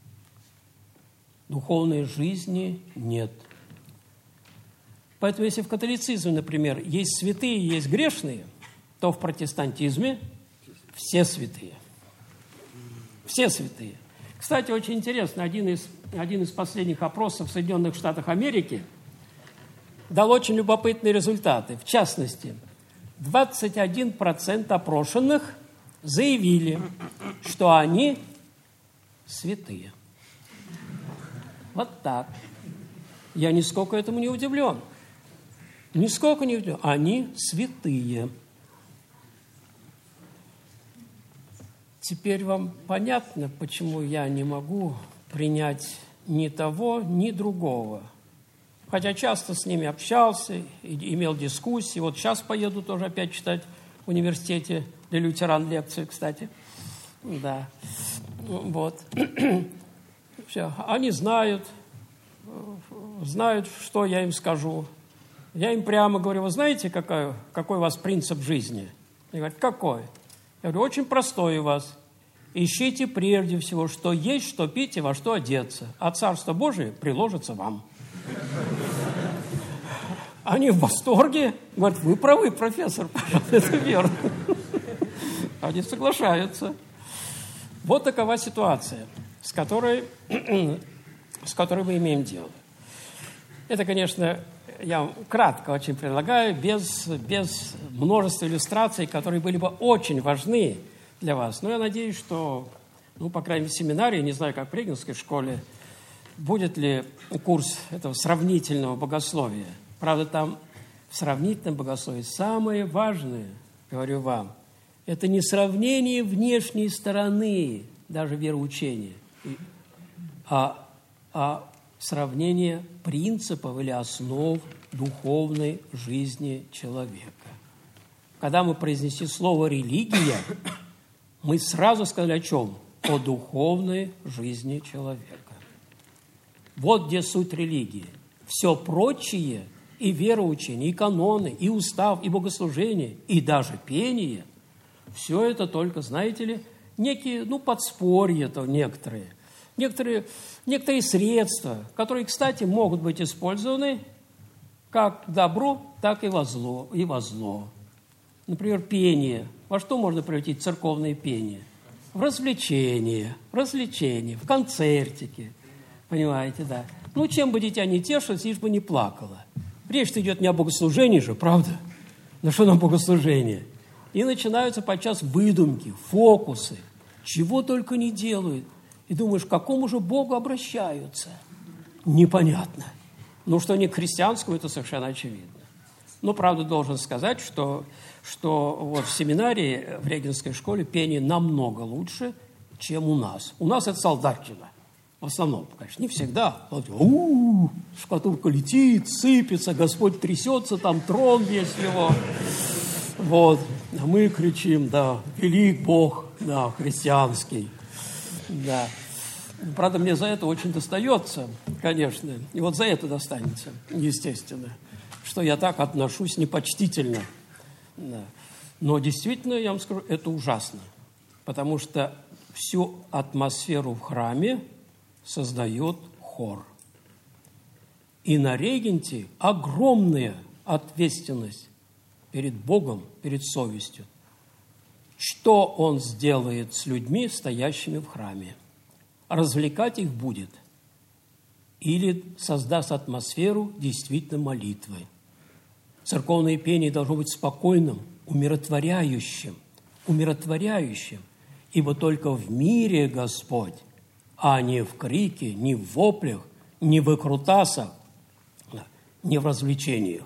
Духовной жизни нет. Поэтому, если в католицизме, например, есть святые, есть грешные, то в протестантизме все святые. Все святые. Кстати, очень интересно, один из, один из последних опросов в Соединенных Штатах Америки дал очень любопытные результаты. В частности, двадцать один процент опрошенных заявили, что они святые. Вот так. Я нисколько этому не удивлен. Нисколько не удивлен. Они святые. Теперь вам понятно, почему я не могу принять ни того, ни другого. Хотя часто с ними общался, имел дискуссии. Вот сейчас поеду тоже опять читать в университете для лютеран лекции, кстати. Да. Вот. Все. Они знают, знают, что я им скажу. Я им прямо говорю, вы знаете, какой, какой у вас принцип жизни? Они говорят, какой? Я говорю, очень простой у вас. Ищите прежде всего, что есть, что пить и во что одеться. А Царство Божие приложится вам. Они в восторге. Говорят, вы правы, профессор, это верно. Они соглашаются. Вот такова ситуация, с которой, с которой мы имеем дело. Это, конечно, я вам кратко очень предлагаю, без, без множества иллюстраций, которые были бы очень важны для вас. Но я надеюсь, что, ну, по крайней мере, в семинарии, не знаю, как в Регенской школе, будет ли курс этого сравнительного богословия. Правда, там в сравнительном богословии самое важное, говорю вам, это не сравнение внешней стороны, даже вероучения, а, а сравнение принципов или основ духовной жизни человека. Когда мы произнесли слово «религия», мы сразу сказали о чем? О духовной жизни человека. Вот где суть религии. Все прочее, и вероучение, и каноны, и устав, и богослужение, и даже пение, все это только, знаете ли, некие, ну, подспорья-то некоторые, некоторые, некоторые средства, которые, кстати, могут быть использованы как в добро, так и во зло, и во зло. Например, пение. Во что можно превратить церковное пение? В развлечение, в развлечение, в концертики. Понимаете, да. Ну, чем бы дитя не тешилось, лишь бы не плакало. Речь идет не о богослужении же, правда? На что нам богослужение? И начинаются подчас выдумки, фокусы. Чего только не делают. И думаешь, к какому же Богу обращаются? Непонятно. Ну, что не к христианскому, это совершенно очевидно. Но, правда, должен сказать, что, что вот в семинарии, в Регенской школе пение намного лучше, чем у нас. У нас это солдатчина. В основном, конечно, не всегда. У-у-у, шкатулка летит, сыпется, Господь трясется, там трон весь его. Вот. А мы кричим, да, велик Бог, да, христианский. Да. Правда, мне за это очень достается, конечно. И вот за это достанется, естественно, что я так отношусь непочтительно. Да. Но действительно, я вам скажу, это ужасно. Потому что всю атмосферу в храме создает хор. И на регенте огромная ответственность перед Богом, перед совестью. Что он сделает с людьми, стоящими в храме? Развлекать их будет или создаст атмосферу действительно молитвы? Церковное пение должно быть спокойным, умиротворяющим, умиротворяющим, ибо только в мире Господь, а не в крике, не в воплях, не в выкрутасах, не в развлечениях.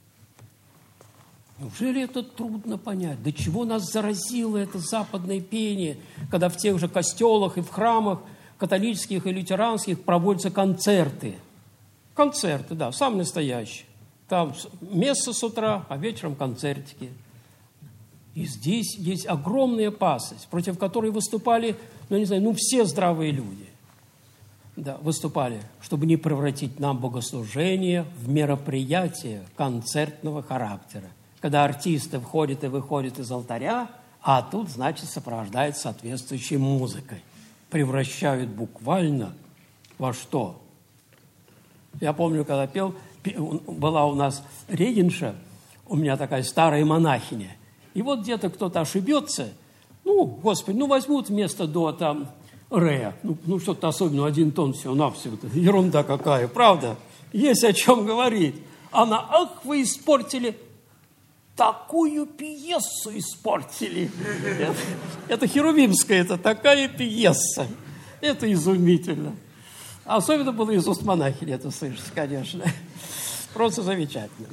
Неужели это трудно понять? До чего нас заразило это западное пение, когда в тех же костелах и в храмах католических и лютеранских проводятся концерты? Концерты, да, самые настоящие. Там месса с утра, а вечером концертики. И здесь есть огромная опасность, против которой выступали, ну, не знаю, ну, все здравые люди. Да, выступали, чтобы не превратить нам богослужение в мероприятие концертного характера, когда артисты входят и выходят из алтаря, а тут, значит, сопровождают соответствующей музыкой. Превращают буквально во что? Я помню, когда пел, была у нас регенша, у меня такая старая монахиня, и вот где-то кто-то ошибется, ну, Господи, ну, возьмут вместо до там ре, ну, ну что-то особенное, один тон всего-навсего, ерунда какая, правда? Есть о чем говорить. Она, ах, вы испортили, такую пьесу испортили. Это, это херувимская, это такая пьеса. Это изумительно. Особенно было из уст монахини это слышать, конечно. Просто замечательно.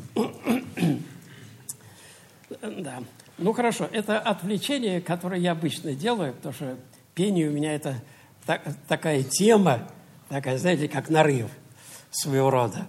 Да. Ну, хорошо, это отвлечение, которое я обычно делаю, потому что пение у меня это так, такая тема, такая, знаете, как нарыв своего рода.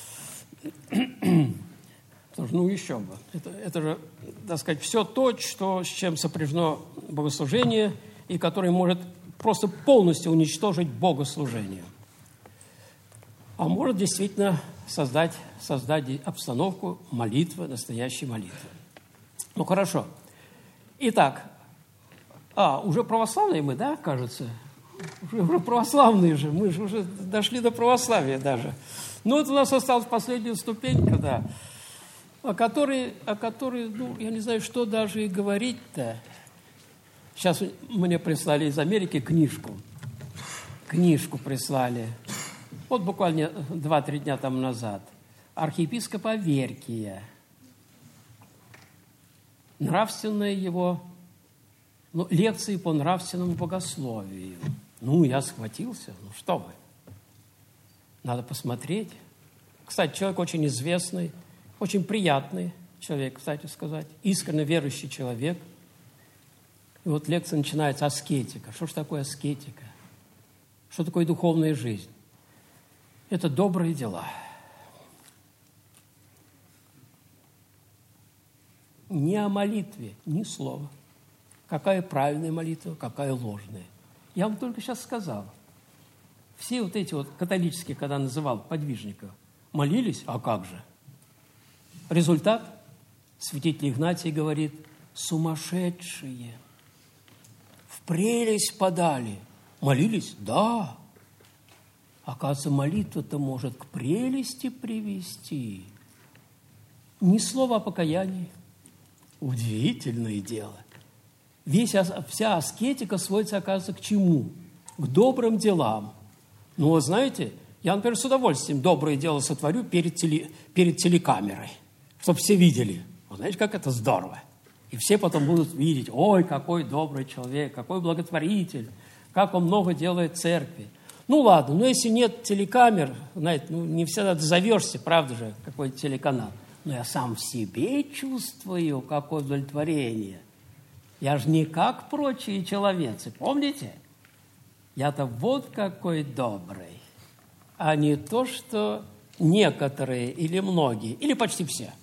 Потому что, ну, еще бы. Это, это же, так сказать, все то, что, с чем сопряжено богослужение, и которое может просто полностью уничтожить богослужение. А может действительно создать, создать обстановку молитвы, настоящей молитвы. Ну, хорошо. Итак, а, уже православные мы, да, кажется? Уже, уже православные же, мы же уже дошли до православия даже. Ну, вот у нас осталась последняя ступенька, да, о которой, о которой, ну, я не знаю, что даже и говорить-то. Сейчас мне прислали из Америки книжку. Книжку прислали. Вот буквально два-три дня тому назад. Архиепископа Аверкия. Нравственное его, ну, лекции по нравственному богословию. Ну, я схватился. Ну, что вы. Надо посмотреть. Кстати, человек очень известный, очень приятный человек, кстати сказать. Искренне верующий человек. И вот лекция начинается аскетика. Что же такое аскетика? Что такое духовная жизнь? Это добрые дела. Ни о молитве, ни слова. Какая правильная молитва, какая ложная. Я вам только сейчас сказал. Все вот эти вот католические, когда называл подвижников, молились, а как же? Результат, святитель Игнатий говорит, сумасшедшие. В прелесть подали. Молились? Да. Оказывается, молитва-то может к прелести привести. Ни слова о покаянии. Удивительное дело. Весь, вся аскетика сводится, оказывается, к чему? К добрым делам. Ну, вот знаете, я, например, с удовольствием доброе дело сотворю перед, теле, перед телекамерой, чтобы все видели. Вот знаете, как это здорово. И все потом будут видеть, ой, какой добрый человек, какой благотворитель, как он много делает церкви. Ну, ладно, но если нет телекамер, знаете, ну, не всегда дозовешься, правда же, какой-то телеканал. Но я сам в себе чувствую, какое удовлетворение. Я же не как прочие человецы, помните? Я-то вот какой добрый, а не то, что некоторые или многие, или почти все.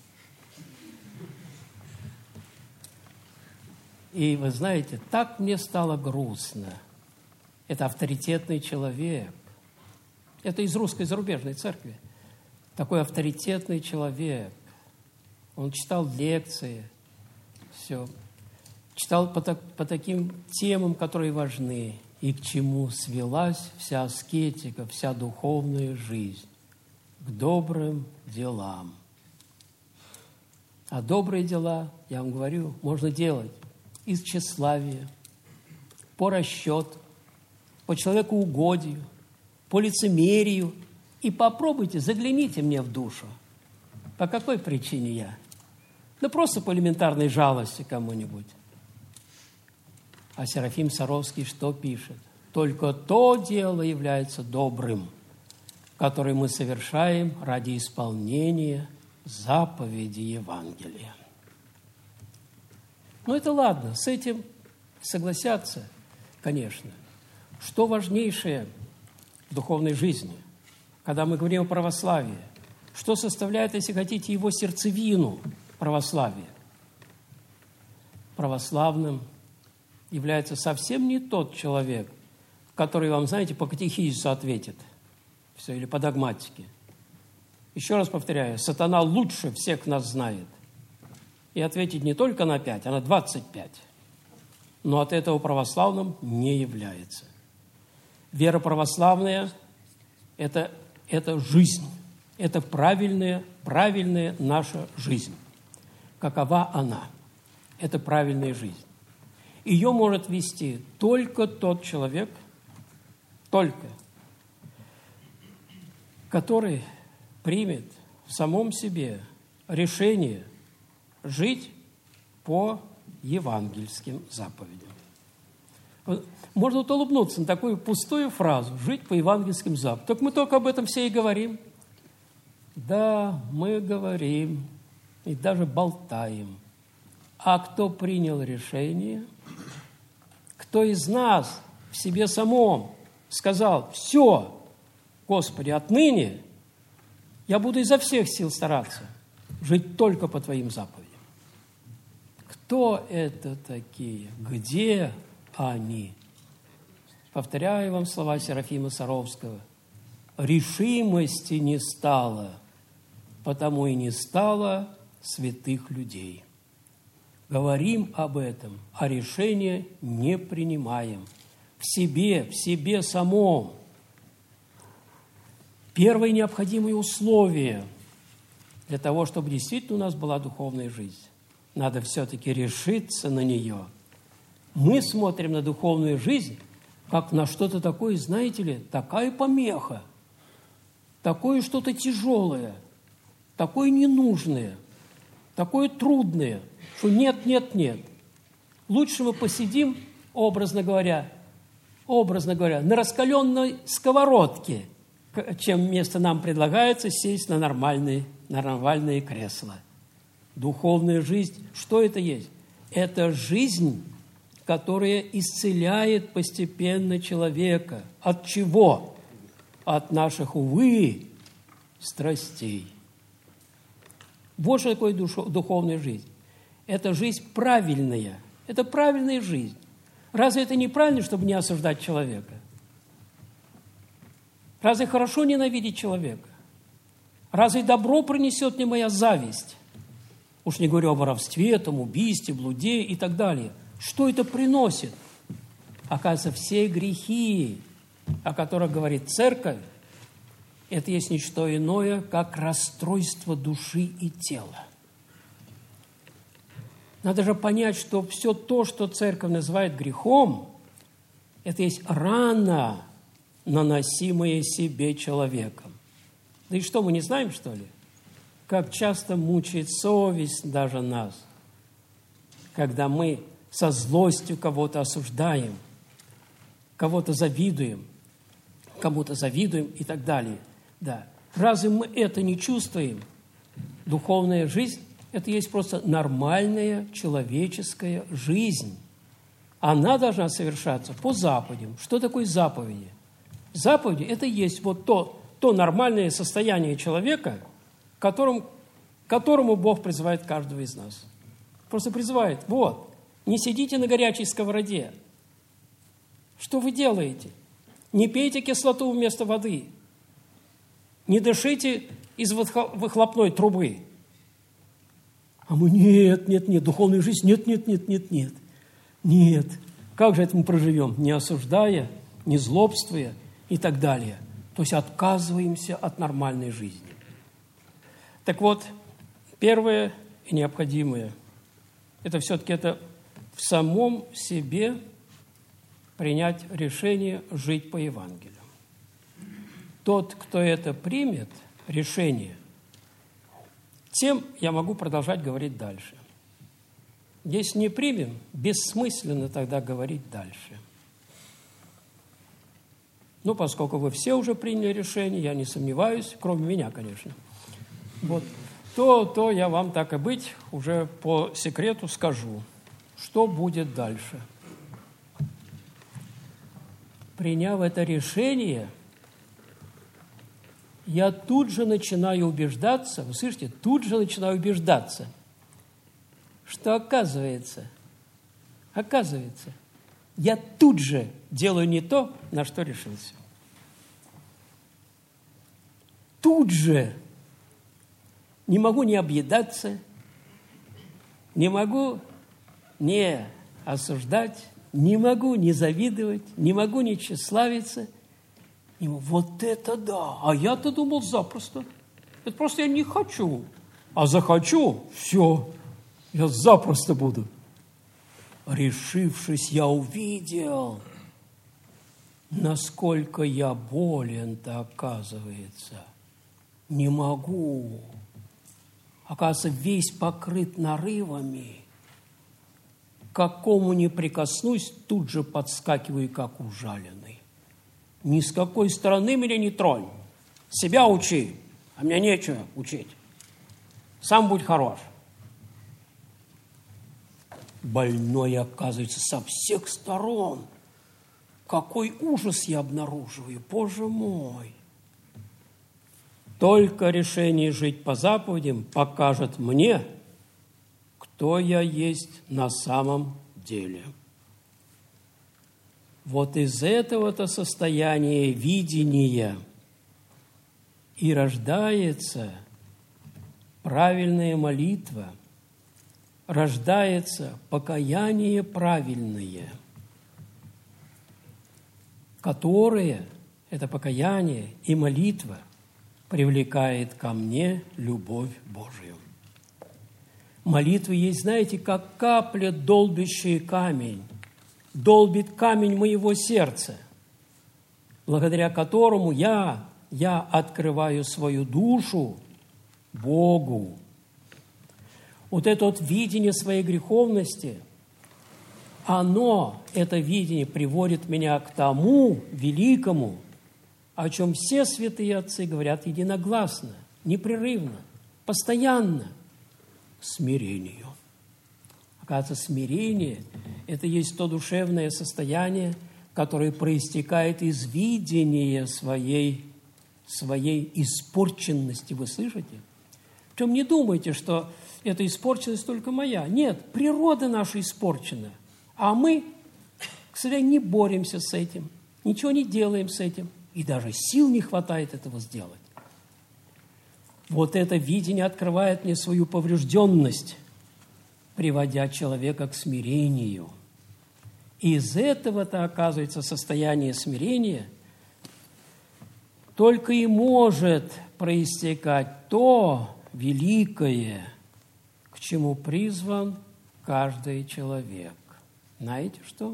И вы знаете, так мне стало грустно. Это авторитетный человек. Это из русской зарубежной церкви. Такой авторитетный человек. Он читал лекции, все. Читал по, так, по таким темам, которые важны. И к чему свелась вся аскетика, вся духовная жизнь. к добрым делам. А добрые дела, я вам говорю, можно делать из тщеславия, по расчету, по человекоугодию, по лицемерию. И попробуйте, загляните мне в душу. По какой причине я? Да просто по элементарной жалости кому-нибудь. А Серафим Саровский что пишет? Только то дело является добрым, которое мы совершаем ради исполнения заповеди Евангелия. Ну, это ладно, с этим согласятся, конечно. Что важнейшее в духовной жизни, когда мы говорим о православии? Что составляет, если хотите, его сердцевину православия? Православным является совсем не тот человек, который вам, знаете, по катехизису ответит, все, или по догматике. Еще раз повторяю, сатана лучше всех нас знает. И ответить не только на пять, а на двадцать пять. Но от этого православным не является. Вера православная – это, это жизнь, это правильная, правильная наша жизнь. Какова она? Это правильная жизнь. Ее может вести только тот человек, только, который примет в самом себе решение жить по евангельским заповедям. Можно вот улыбнуться на такую пустую фразу «жить по евангельским заповедям». Так мы только об этом все и говорим. Да, мы говорим и даже болтаем. А кто принял решение? Кто из нас в себе самом сказал: «Все, Господи, отныне я буду изо всех сил стараться жить только по Твоим заповедям». Кто это такие? Где они? Повторяю вам слова Серафима Саровского. Решимости не стало, потому и не стало святых людей. Говорим об этом, а решения не принимаем. В себе, в себе самом. Первое необходимое условие для того, чтобы действительно у нас была духовная жизнь. Надо все-таки решиться на нее. Мы смотрим на духовную жизнь как на что-то такое, знаете ли, такая помеха, такое что-то тяжелое, такое ненужное, такое трудное, что нет, нет, нет. Лучше мы посидим, образно говоря, образно говоря, на раскаленной сковородке, чем вместо нам предлагается сесть на нормальные, на нормальные кресла. Духовная жизнь, что это есть? Это жизнь, которая исцеляет постепенно человека. От чего? От наших, увы, страстей. Вот что такое духовная жизнь. Это жизнь правильная. Это правильная жизнь. Разве это неправильно, чтобы не осуждать человека? Разве хорошо ненавидеть человека? Разве добро принесет мне моя зависть? Уж не говорю о воровстве, там, убийстве, блуде и так далее. Что это приносит? Оказывается, все грехи, о которых говорит Церковь, это есть не что иное, как расстройство души и тела. Надо же понять, что все то, что Церковь называет грехом, это есть рана, наносимая себе человеком. Да и что, мы не знаем, что ли? Как часто мучает совесть даже нас, когда мы со злостью кого-то осуждаем, кого-то завидуем, кому-то завидуем и так далее. Да. Разве мы это не чувствуем? Духовная жизнь – это есть просто нормальная человеческая жизнь. Она должна совершаться по заповедям. Что такое заповеди? Заповеди – это есть вот то, то нормальное состояние человека, которым, которому Бог призывает каждого из нас. Просто призывает: вот, не сидите на горячей сковороде. Что вы делаете? Не пейте кислоту вместо воды. Не дышите из выхлопной трубы. А мы: нет, нет, нет, духовная жизнь, нет, нет, нет, нет, нет. Нет. Как же это мы проживем? Не осуждая, не злобствуя и так далее. То есть отказываемся от нормальной жизни. Так вот, первое и необходимое – это все-таки это в самом себе принять решение жить по Евангелию. Тот, кто это примет, решение, тем я могу продолжать говорить дальше. Если не примем, бессмысленно тогда говорить дальше. Ну, поскольку вы все уже приняли решение, я не сомневаюсь, кроме меня, конечно, вот, то, то я вам, так и быть, уже по секрету скажу, что будет дальше. Приняв это решение, я тут же начинаю убеждаться, вы слышите, тут же начинаю убеждаться, что оказывается, оказывается, я тут же делаю не то, на что решился. Тут же не могу не объедаться, не могу не осуждать, не могу не завидовать, не могу не тщеславиться. Вот это да! А я-то думал запросто. Это просто я не хочу. А захочу – все, я запросто буду. Решившись, я увидел, насколько я болен-то, оказывается. Не могу. Оказывается, весь покрыт нарывами. К какому не прикоснусь, тут же подскакиваю, как ужаленный. Ни с какой стороны меня не тронь. Себя учи, а мне нечего учить. Сам будь хорош. Больной, оказывается, со всех сторон. Какой ужас я обнаруживаю, Боже мой! Только решение жить по заповедям покажет мне, кто я есть на самом деле. Вот из этого-то состояния видения и рождается правильная молитва, рождается покаяние правильное, которое, это покаяние и молитва, привлекает ко мне любовь Божию. Молитва есть, знаете, как капля, долбящая камень, долбит камень моего сердца, благодаря которому я, я открываю свою душу Богу. Вот это вот видение своей греховности, оно, это видение, приводит меня к тому великому, о чем все святые отцы говорят единогласно, непрерывно, постоянно, смирению. Оказывается, смирение – это есть то душевное состояние, которое проистекает из видения своей, своей испорченности. Вы слышите? Причем не думайте, что эта испорченность только моя. Нет, природа наша испорчена. А мы, к сожалению, не боремся с этим, ничего не делаем с этим. И даже сил не хватает этого сделать. Вот это видение открывает мне свою поврежденность, приводя человека к смирению. И из этого-то, оказывается, состояние смирения только и может проистекать то великое, к чему призван каждый человек. Знаете что?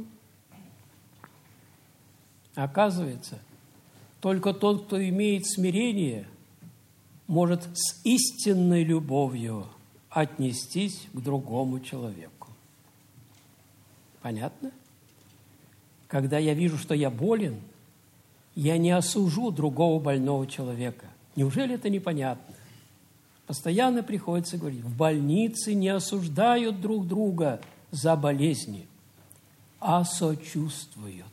Оказывается, только тот, кто имеет смирение, может с истинной любовью отнестись к другому человеку. Понятно? Когда я вижу, что я болен, я не осужу другого больного человека. Неужели это непонятно? Постоянно приходится говорить, в больнице не осуждают друг друга за болезни, а сочувствуют.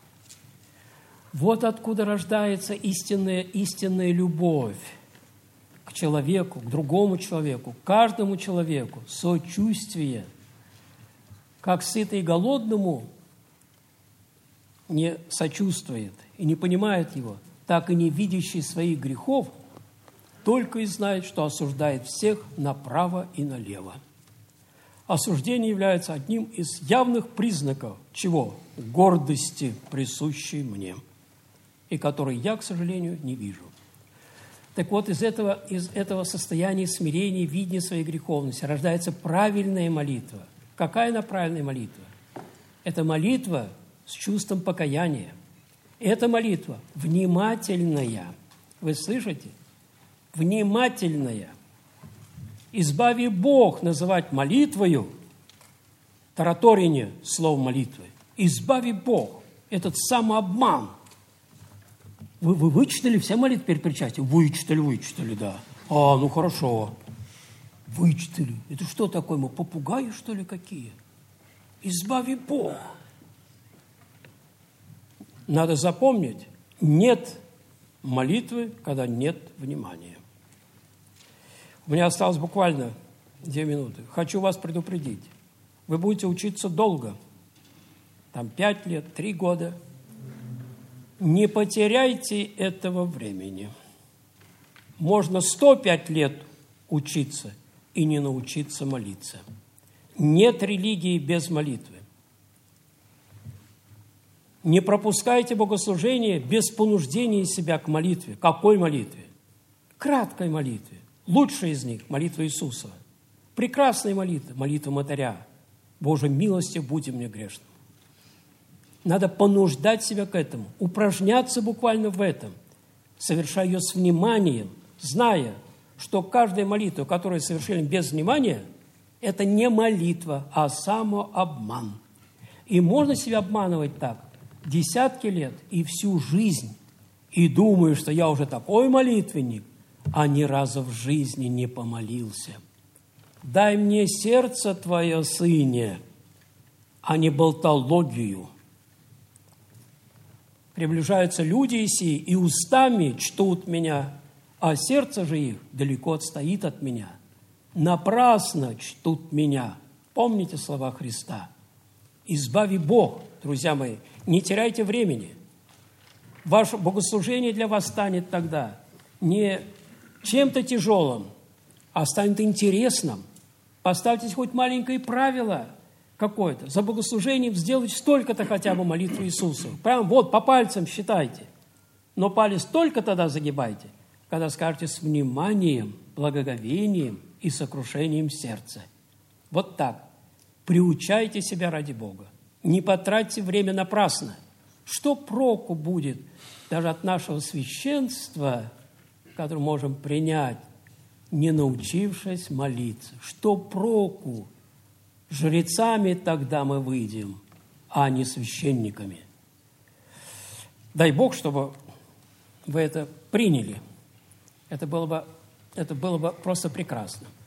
Вот откуда рождается истинная, истинная любовь к человеку, к другому человеку, к каждому человеку, сочувствие. Как сытый голодному не сочувствует и не понимает его, так и не видящий своих грехов только и знает, что осуждает всех направо и налево. Осуждение является одним из явных признаков чего? Гордости, присущей мне. и который я, к сожалению, не вижу. Так вот, из этого, из этого состояния смирения, видения своей греховности рождается правильная молитва. Какая она правильная молитва? Это молитва с чувством покаяния. Это молитва внимательная. Вы слышите? Внимательная. Избави Бог называть молитвою, тараторение слова молитвы. Избави Бог. Этот самообман. Вы, вы вычитали все молитвы перед причастием? Вычитали, вычитали, да. А, ну хорошо. Вычитали. Это что такое? Мы попугаи, что ли, какие? Избави Бог. Надо запомнить, нет молитвы, когда нет внимания. У меня осталось буквально две минуты. Хочу вас предупредить. Вы будете учиться долго. Там пять лет, три года. Не потеряйте этого времени. Можно сто пять лет учиться и не научиться молиться. Нет религии без молитвы. Не пропускайте богослужение без понуждения себя к молитве. Какой молитве? Краткой молитве. Лучшая из них – молитва Иисуса. Прекрасная молитва – молитва Мотаря. Боже, милостив, будь мне грешным. Надо понуждать себя к этому, упражняться буквально в этом, совершая ее с вниманием, зная, что каждая молитва, которую совершили без внимания, это не молитва, а самообман. И можно себя обманывать так десятки лет и всю жизнь, и думаю, что я уже такой молитвенник, а ни разу в жизни не помолился. Дай мне сердце Твое, Сыне, а не болтологию. Приближаются люди сии, и устами чтут меня, а сердце же их далеко отстоит от меня. Напрасно чтут меня. Помните слова Христа. Избави Бог, друзья мои, не теряйте времени. Ваше богослужение для вас станет тогда не чем-то тяжелым, а станет интересным. Поставьте хоть маленькое правило какое-то. За богослужением сделать столько-то хотя бы молитву Иисусу. Прям вот по пальцам считайте. Но палец только тогда загибайте, когда скажете с вниманием, благоговением и сокрушением сердца. Вот так. Приучайте себя ради Бога. Не потратьте время напрасно. Что проку будет даже от нашего священства, которое можем принять, не научившись молиться? Что проку? Жрецами тогда мы выйдем, а не священниками. Дай Бог, чтобы вы это приняли. Это было бы, это было бы просто прекрасно.